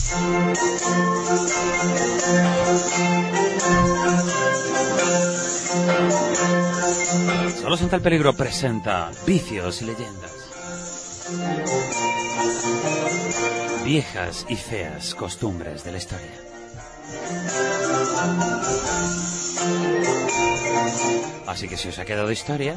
Solo Santa el Peligro presenta Vicios y Leyendas. Viejas y feas costumbres de la historia. Así que si os ha quedado historia,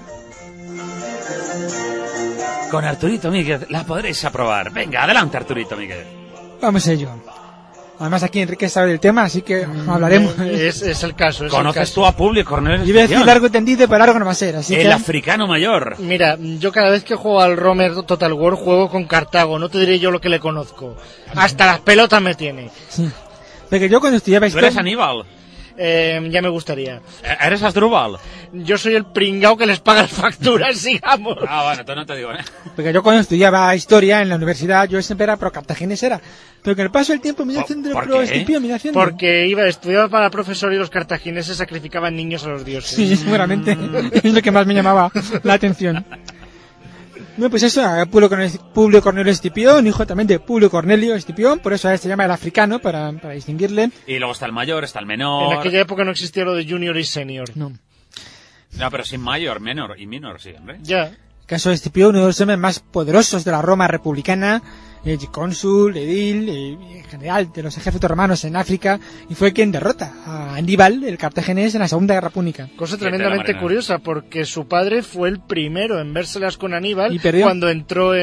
con Arturito Míguez la podréis aprobar. Venga, adelante, Arturito Míguez. Vamos a ello. Además aquí Enrique sabe del tema, así que hablaremos. Es el caso. ¿Conoces tú a Publio Cornelio? Yo voy a decir largo y tendido, pero largo no va a ser. Así el que... africano mayor. Mira, yo cada vez que juego al Romer Total War juego con Cartago. No te diré yo lo que le conozco. Hasta las pelotas me tiene. Sí. Porque yo cuando estudiaba ¿Tú historia... eres Aníbal? Ya me gustaría. ¿Eres Asdrúbal? Yo soy el pringao que les paga las facturas, sigamos. Ah, bueno, tú no te digo, Porque yo cuando estudiaba historia en la universidad, yo siempre era pro cartaginés era. Pero con el paso del tiempo me iba haciendo pro Escipión, me iba haciendo. Porque estudiaba para profesor y los cartagineses sacrificaban niños a los dioses. Sí, seguramente. Es lo que más me llamaba la atención. Bueno, pues eso, Publio Cornelio Escipión, hijo también de Publio Cornelio Escipión, por eso se llama el africano, para distinguirle. Y luego está el mayor, está el menor. En aquella época no existía lo de junior y senior. No. No, pero sin mayor, menor y minor, sí, hombre. Ya. El caso de Escipión, uno de los hombres más poderosos de la Roma republicana, cónsul, edil, y general de los ejércitos romanos en África, y fue quien derrota a Aníbal, el cartaginés, en la Segunda Guerra Púnica. Cosa tremendamente curiosa, porque su padre fue el primero en vérselas con Aníbal cuando entró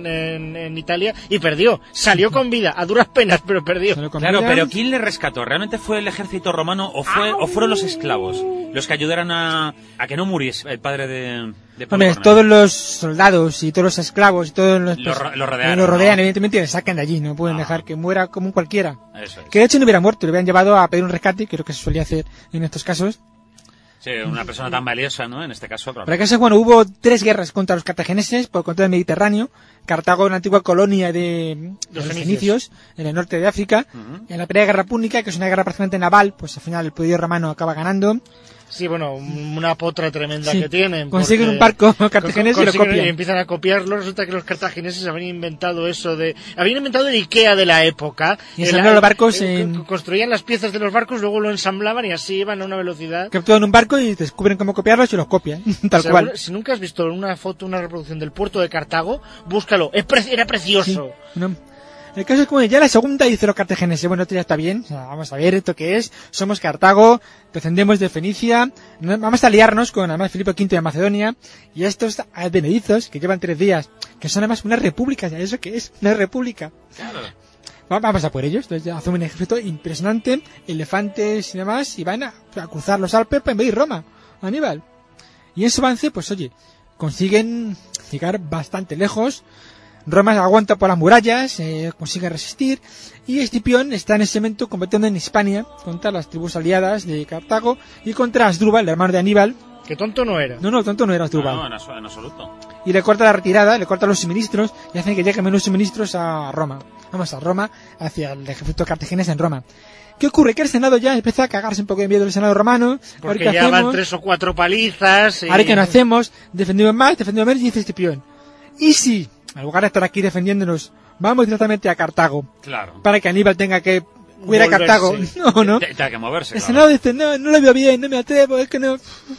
en Italia y perdió. Salió con vida, a duras penas, pero perdió. Claro, pero ¿quién le rescató? ¿Realmente fue el ejército romano o fueron los esclavos los que ayudaron a que no muriese el padre de Hombre, todos los soldados y todos los esclavos y todos los lo rodean, ¿no? Evidentemente le sacan de allí, no pueden dejar que muera como un cualquiera. Eso es. Que de hecho no hubiera muerto, le hubieran llevado a pedir un rescate, que es lo que se solía hacer en estos casos. Sí, una persona tan valiosa, ¿no? En este caso. Para caso, bueno, hubo 3 guerras contra los cartagineses por contra del Mediterráneo. Cartago, una antigua colonia de los fenicios en el norte de África. En la primera guerra púnica, que es una guerra prácticamente naval, pues al final el poderío romano acaba ganando. Sí, bueno, una potra tremenda que tienen. Consiguen un barco cartaginés y lo copian. Y empiezan a copiarlo. Resulta que los cartagineses habían inventado eso de... Habían inventado el Ikea de la época. Y ensamblaron los barcos construían las piezas de los barcos, luego lo ensamblaban y así iban a una velocidad... Capturan un barco y descubren cómo copiarlos y los copian, tal cual. Si nunca has visto una foto, una reproducción del puerto de Cartago, búscalo. Era precioso. Sí, no. El caso es como ya la segunda dice los cartagineses, bueno, esto ya está bien, o sea, vamos a ver esto qué es, somos Cartago, descendemos de Fenicia, vamos a aliarnos con además Filipo V de Macedonia, y estos advenedizos que llevan 3 días, que son además una república, ¿ya eso qué es? Una república. Claro. Vamos a por ellos, entonces ya hacen un ejército impresionante, elefantes y demás, y van a cruzar los Alpes para invadir Roma, Aníbal. Y en su avance, pues oye, consiguen llegar bastante lejos. Roma aguanta por las murallas, consigue resistir, y Escipión está en ese momento combatiendo en Hispania contra las tribus aliadas de Cartago y contra Asdrúbal, el hermano de Aníbal. Que tonto no era. No, tonto no era Asdrúbal. No, en absoluto. Y le corta la retirada, le corta los suministros y hacen que lleguen menos suministros a Roma. Vamos a Roma, hacia el ejército cartaginés en Roma. ¿Qué ocurre? Que el Senado ya empieza a cagarse un poco de miedo del Senado romano. Porque ya van 3 o 4 palizas. Ahora que no hacemos, defendemos más, defendemos menos, y dice Escipión. ¿Y si, en lugar de estar aquí defendiéndonos, vamos directamente a Cartago? Claro. Para que Aníbal tenga que huir a Cartago. No. Tenga que moverse. El Senado dice, no lo veo bien, no me atrevo, es que no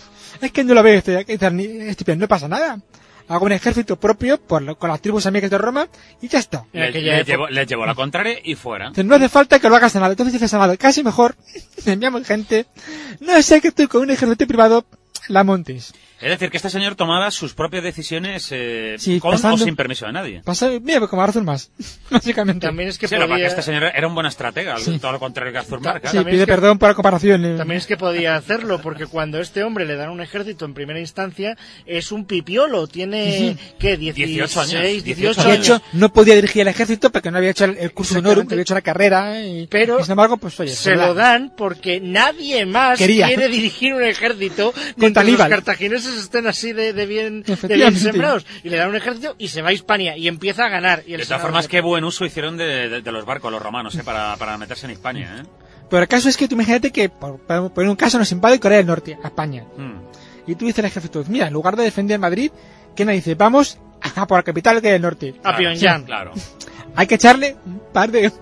lo veo, Escipión, no pasa nada. Hago un ejército propio con las tribus amigas de Roma y ya está. Le llevo la contraria y fuera. Entonces, no hace falta que lo haga Senado. Entonces dice Senado, casi mejor, enviamos gente, no sé que estoy con un ejército privado, la montes. Es decir, que este señor tomaba sus propias decisiones con o sin permiso de nadie. Mira, como Arthur más, básicamente. También es que este señor era un buen estratega, todo lo contrario que Arthur Marca. Sí, pide perdón por la comparación. También es que podía hacerlo, porque cuando este hombre le dan un ejército en primera instancia, es un pipiolo, tiene, ¿qué? 18 años. 18 años. De hecho, no podía dirigir el ejército porque no había hecho el curso de honorum, que había hecho la carrera, pero sin embargo, pues oye, se lo dan porque nadie más quiere dirigir un ejército mientras los cartagineses estén así de bien sembrados, y le dan un ejército y se va a Hispania y empieza a ganar. Y de todas formas, qué buen uso hicieron de los barcos los romanos para meterse en Hispania. Pero el caso es que tú imagínate que por un caso nos invade Corea del Norte a España, y tú dices al ejército, mira, en lugar de defender Madrid, ¿qué nos dice? Vamos a por la capital del norte, a Pyongyang. Claro. Hay que echarle un par de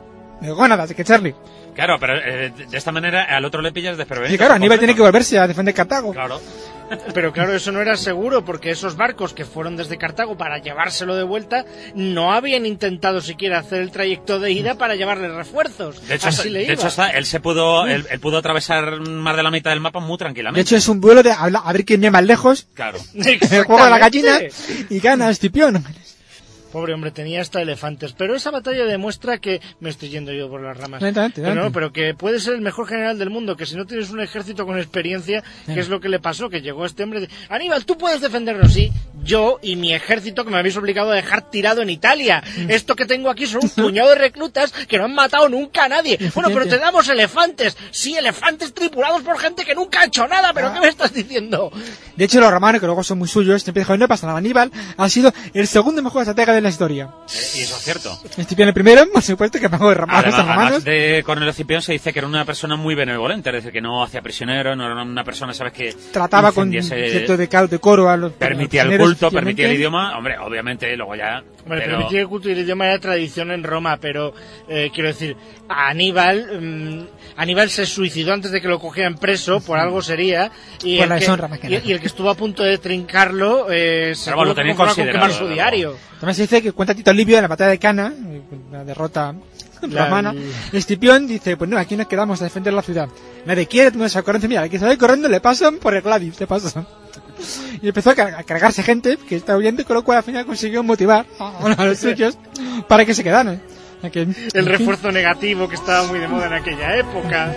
gónadas, hay que echarle. Claro, pero de esta manera al otro le pillas desprevenido. Sí, claro, Aníbal tiene que volverse a defender Cartago. Claro. Pero claro, eso no era seguro, porque esos barcos que fueron desde Cartago para llevárselo de vuelta no habían intentado siquiera hacer el trayecto de ida para llevarle refuerzos. De hecho, él pudo atravesar más de la mitad del mapa muy tranquilamente. De hecho, es un duelo de a ver quién viene más lejos. Claro. El juego de la gallina y gana Escipión. Pobre hombre, tenía hasta elefantes. Pero esa batalla demuestra que... Me estoy yendo yo por las ramas. Pero que puede ser el mejor general del mundo, que si no tienes un ejército con experiencia, que es lo que le pasó, que llegó este hombre... Aníbal, tú puedes defendernos, sí. Yo y mi ejército que me habéis obligado a dejar tirado en Italia. Esto que tengo aquí son un puñado de reclutas que no han matado nunca a nadie. Bueno, pero te damos elefantes. Sí, elefantes tripulados por gente que nunca ha hecho nada. ¿Pero qué me estás diciendo? De hecho, los romanos, que luego son muy suyos, siempre dijeron, no pasa nada. Aníbal ha sido el segundo mejor estratega de la historia. Y eso es cierto. Escipión el primero, por supuesto, que pagó de romanos. Además de Cornelio Escipión se dice que era una persona muy benevolente, es decir, que no hacía prisionero, no era una persona, ¿sabes?, que trataba con cierto decoro a los permitía el culto, permitía el idioma, hombre, obviamente, luego ya... Hombre, permitía el culto y el idioma era tradición en Roma, pero quiero decir, Aníbal se suicidó antes de que lo cogieran preso, por algo sería, y el que estuvo a punto de trincarlo se lo tenía con quemar su diario. También se dice que cuenta Tito Livio en la batalla de Cana, la derrota romana. Escipión dice, pues no, aquí nos quedamos a defender la ciudad. Nadie quiere tener esa corriente, mira, el que sale corriendo le pasan por el Gladys, le pasan. Y empezó a cargarse gente que estaba huyendo, con lo cual al final consiguió motivar a los suyos para que se quedaran. El refuerzo negativo que estaba muy de moda en aquella época.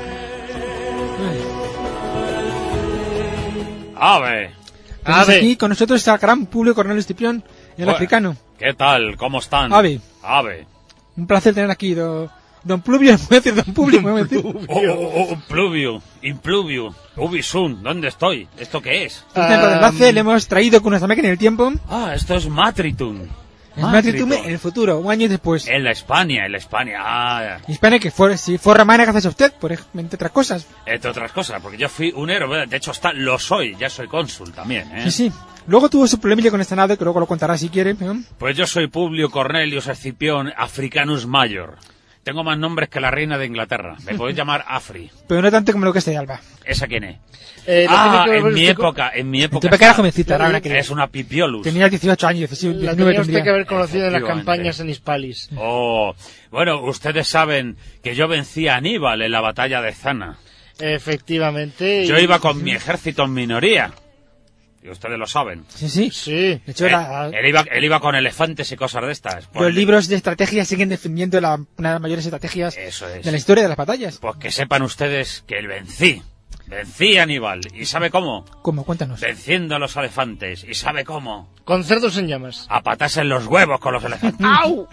¡Ave! Aquí con nosotros está el gran Publio Cornelio Escipión, el africano. ¿Qué tal? ¿Cómo están? Ave. Un placer tener aquí, don Pluvio, voy a decir don Publio, me voy a decir. Pluvio, Impluvio, Ubisun, ¿dónde estoy? ¿Esto qué es? Este centro de enlace le hemos traído con nuestra máquina del tiempo. Esto es Matritum. Es Matritum en el futuro, un año después. En la España. Hispania que fue romana gracias a usted, por ejemplo, entre otras cosas. Entre otras cosas, porque yo fui un héroe, de hecho lo soy, ya soy cónsul también, ¿eh? Sí. Luego tuvo su problemilla con esta nave, que luego lo contará si quiere. Pues yo soy Publio Cornelius Escipión Africanus Major. Tengo más nombres que la reina de Inglaterra. Me podéis llamar Afri. Pero no tanto como lo que es de Alba. ¿Esa quién es? En mi época. Era jovencita. Es una pipiolus. Tenía 18 años, 19 la tenía usted que haber conocido en las campañas en Hispalis. Bueno, ustedes saben que yo vencí a Aníbal en la batalla de Zana. Efectivamente. Yo iba con mi ejército en minoría. Y ustedes lo saben. Sí. De hecho, él iba con elefantes y cosas de estas. Los libros de estrategia siguen defendiendo una de las mayores estrategias de la historia de las batallas. Pues que sepan ustedes que vencí a Aníbal. ¿Y sabe cómo? ¿Cómo? Cuéntanos. Venciendo a los elefantes. ¿Y sabe cómo? Con cerdos en llamas. A patas en los huevos con los elefantes. ¡Au!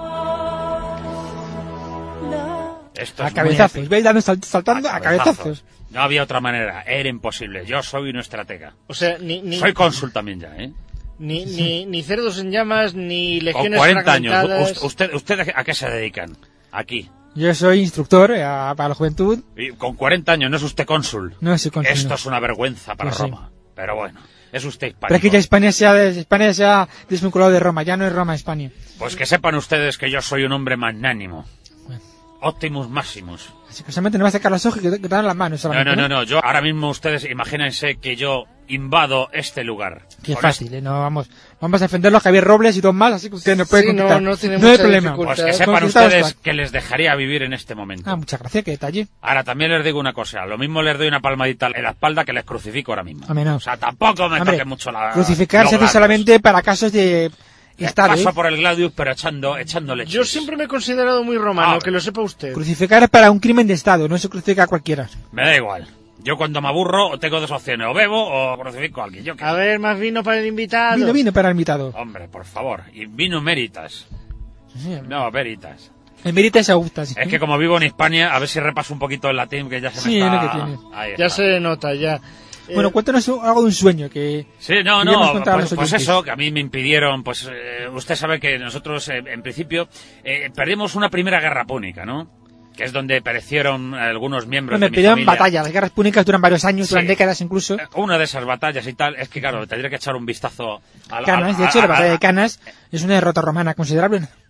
Esto es a cabezazos. ¿Veis? Saltando a cabezazos. No había otra manera, era imposible. Yo soy un estratega. O sea, soy cónsul también ya, ¿eh? Ni cerdos en llamas, ni legiones con 40 fragmentadas. años. ¿Usted a qué se dedican? Aquí. Yo soy instructor para la juventud. Y con 40 años, ¿no es usted cónsul? No soy cónsul. Esto es una vergüenza para Roma. Sí. Pero bueno, es usted hispánico. Pero es que ya España se ha desvinculado de Roma. Ya no es Roma, España. Pues que sepan ustedes que yo soy un hombre magnánimo. Optimus Maximus. Así que solamente no va a sacar los ojos y que te dan las manos. No. Yo ahora mismo ustedes imagínense que yo invado este lugar. Qué fácil, ¿no? Vamos a defenderlo a Javier Robles y dos más, así que usted no puede conquistar. No hay problema. Pues que sepan ustedes que les dejaría vivir en este momento. Muchas gracias, qué detalle. Ahora también les digo una cosa, lo mismo les doy una palmadita en la espalda que les crucifico ahora mismo. O sea, tampoco me toque mucho la... Crucificar se hace solamente para casos de... Paso por el Gladius, pero echándole. Yo siempre me he considerado muy romano, que lo sepa usted. Crucificar es para un crimen de Estado, no se crucifica a cualquiera. Me da igual. Yo cuando me aburro tengo dos opciones, o bebo o crucifico a alguien. A ver, más vino para el invitado. Vino para el invitado. Hombre, por favor. Y vino Meritas. Sí, no, Veritas. El Meritas Augusta, sí. Es que como vivo en Hispania, a ver si repaso un poquito el latín, que ya se me está... Sí, lo que tiene. Ahí ya se nota, ya. Bueno, cuéntanos algo de un sueño que... Sí, pues eso, que a mí me impidieron, usted sabe que nosotros, en principio, perdimos una primera guerra púnica, ¿no? Que es donde perecieron algunos miembros de mi familia. Batallas, las guerras púnicas duran varios años, duran décadas incluso. Una de esas batallas y tal, es que claro, tendría que echar un vistazo a Canas, de hecho, la batalla de Canas es una derrota romana considerable.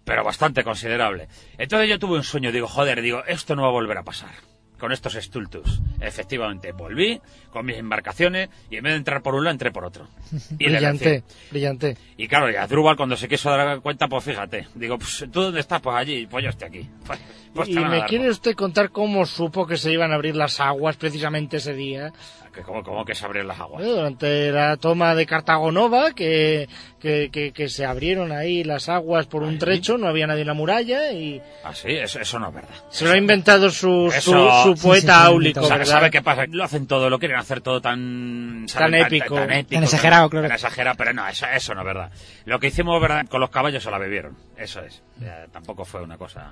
pero bastante considerable. Entonces yo tuve un sueño, digo, esto no va a volver a pasar con estos Stultus. Efectivamente, volví con mis embarcaciones y en vez de entrar por un lado, entré por otro. Y brillante. Y claro, y Asdrúbal cuando se quiso dar cuenta, pues fíjate, digo, pues, ¿tú dónde estás? Pues allí, pues yo estoy aquí. Pues ¿Y me quiere usted contar cómo supo que se iban a abrir las aguas precisamente ese día? ¿Cómo que se abrieron las aguas? Durante la toma de Cartago Nova, que se abrieron ahí las aguas por un trecho, no había nadie en la muralla y... Ah, sí, eso no es verdad. Se lo ha inventado su poeta áulico, ¿verdad? ¿Sabe qué pasa? Lo hacen todo, lo quieren hacer todo tan épico. Tan exagerado, claro. Tan exagerado, pero no, eso no es verdad. Lo que hicimos, verdad, con los caballos se la bebieron. Eso es. Tampoco fue una cosa...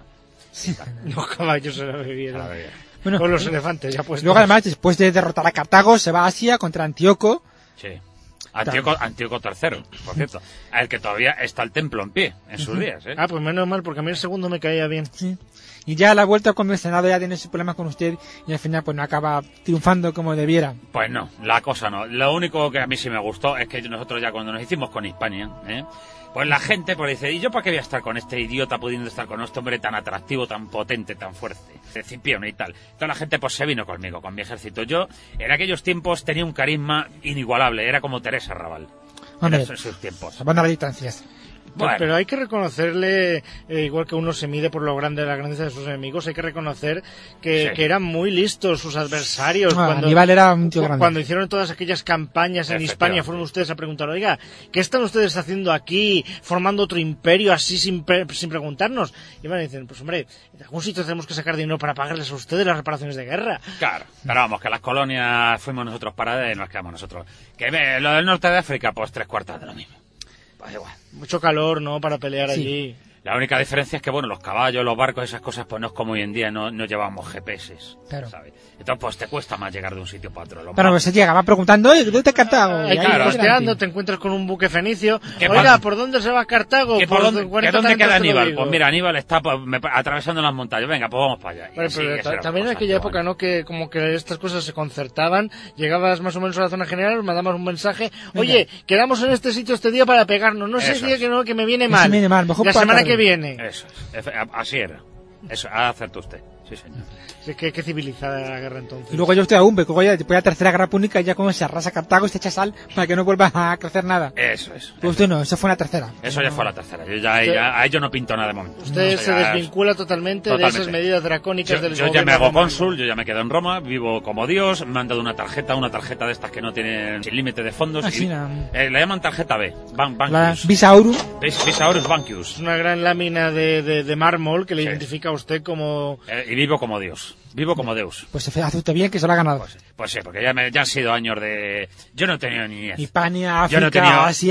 Los caballos se la bebieron. Bueno, con los elefantes ya puestos. Luego además, después de derrotar a Cartago, se va a Asia contra Antíoco. Sí. Antíoco III, por cierto, al que todavía está el templo en pie en sus días, ¿eh? Ah, pues menos mal, porque a mí el segundo me caía bien. Sí. Y ya a la vuelta con el Senado ya tiene sus problemas con usted y al final pues no acaba triunfando como debiera. Pues no, la cosa no. Lo único que a mí sí me gustó es que nosotros ya cuando nos hicimos con Hispania, pues la gente pues dice, ¿y yo para qué voy a estar con este idiota pudiendo estar con este hombre tan atractivo, tan potente, tan fuerte, Cipión y tal? Entonces la gente pues se vino conmigo, con mi ejército. Yo en aquellos tiempos tenía un carisma inigualable, era como Teresa Raval. Hombre, en esos tiempos. Van a las distancias. Bueno. Pero hay que reconocerle, igual que uno se mide por lo grande de la grandeza de sus enemigos, hay que reconocer que eran muy listos sus adversarios. Aníbal era un tío grande. Cuando hicieron todas aquellas campañas en Hispania, fueron ustedes a preguntar, oiga, ¿qué están ustedes haciendo aquí, formando otro imperio así sin preguntarnos? Y van a decir, pues hombre, de algún sitio tenemos que sacar dinero para pagarles a ustedes las reparaciones de guerra. Claro, pero vamos, que las colonias fuimos nosotros para y nos quedamos nosotros. Que lo del norte de África, pues 3/4 de lo mismo. Pues igual. Mucho calor, ¿no?, para pelear allí. La única diferencia es que, bueno, los caballos, los barcos, esas cosas, pues no es como hoy en día, no llevamos GPS, claro. ¿sabes? Entonces, pues te cuesta más llegar de un sitio para otro. Pero pues se llega, va preguntando, oye, ¿dónde está Cartago? Claro, costeando, te encuentras con un buque fenicio. Oiga, ¿por dónde se va Cartago? ¿Dónde queda Aníbal? Pues mira, Aníbal está atravesando las montañas. Venga, pues vamos para allá. Bueno, pero también en aquella época, ¿no?, que como que estas cosas se concertaban. Llegabas más o menos a la zona general, mandabas un mensaje. Oye, quedamos en este sitio este día para pegarnos. No sé si día que me viene mal. Mejor la semana que viene. Eso. Así era. Eso, acertó usted. Sí, señor. Sí, qué civilizada era la guerra entonces. Y luego yo estoy aún, porque después de la tercera guerra púnica ya como se arrasa Cartago y se echa sal para que no vuelva a crecer nada. Eso es. Pues usted no, eso fue la tercera. Eso ya fue la tercera. A ello no pinto nada de momento. Usted se desvincula totalmente de esas medidas dracónicas del gobierno. Yo ya me hago cónsul, yo ya me quedo en Roma, vivo como Dios, me han dado una tarjeta de estas que no tienen sin límite de fondos. La llaman tarjeta B, Bankius. Visa Aurum. Visa Aurum Bankius. Es una gran lámina de mármol que le identifica a usted como... y vivo como Dios. Vivo como Deus. Pues hace usted bien que se lo ha ganado. Pues sí, porque ya han sido años de... Yo no he tenido niñez. Hispania, África, así.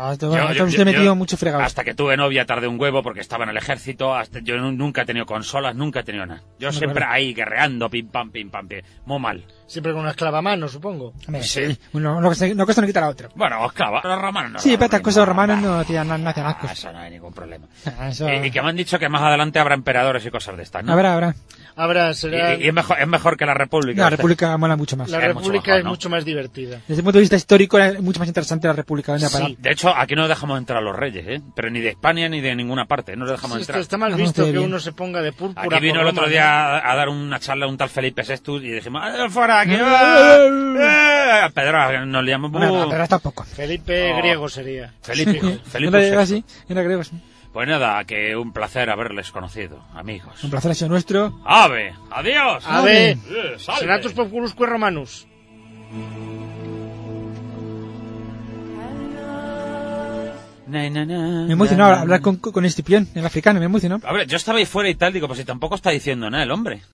Usted he metido mucho fregado. Hasta que tuve novia tardé un huevo porque estaba en el ejército. Yo nunca he tenido consolas, nunca he tenido nada. Yo siempre ahí guerreando, pim pam, muy mal. Siempre con una esclava a mano, supongo. Sí. Bueno, no que no quita la otra. Bueno, esclava. Los romanos no. Sí, pero estas cosas los romanos no hacían asco. Eso no hay ningún problema. Eso... Y que me han dicho que más adelante habrá emperadores y cosas de estas, ¿no? Habrá, será... Y es mejor que la República. La República mola mucho más. La República es mucho más divertida. Desde el punto de vista histórico es mucho más interesante la República. Sí. De hecho, aquí no dejamos entrar a los reyes, ¿eh? Pero ni de España ni de ninguna parte. No les dejamos entrar. Está mal visto que uno se ponga de púrpura. Aquí vino el otro día a dar una charla un tal Felipe VI y dijimos, ¡fuera aquí! Pedro, nos liamos. Pedro tampoco. Felipe griego sería. Felipe era sí, era griego, sí. Pues nada, que un placer haberles conocido, amigos. Un placer ha sido nuestro. ¡Ave! ¡Adiós! ¡Ave! Senatus Populusque Romanus. Me emocionó hablar con Escipión, el africano, me emocionó. A ver, yo estaba ahí fuera y tal, digo, pues si tampoco está diciendo nada el hombre.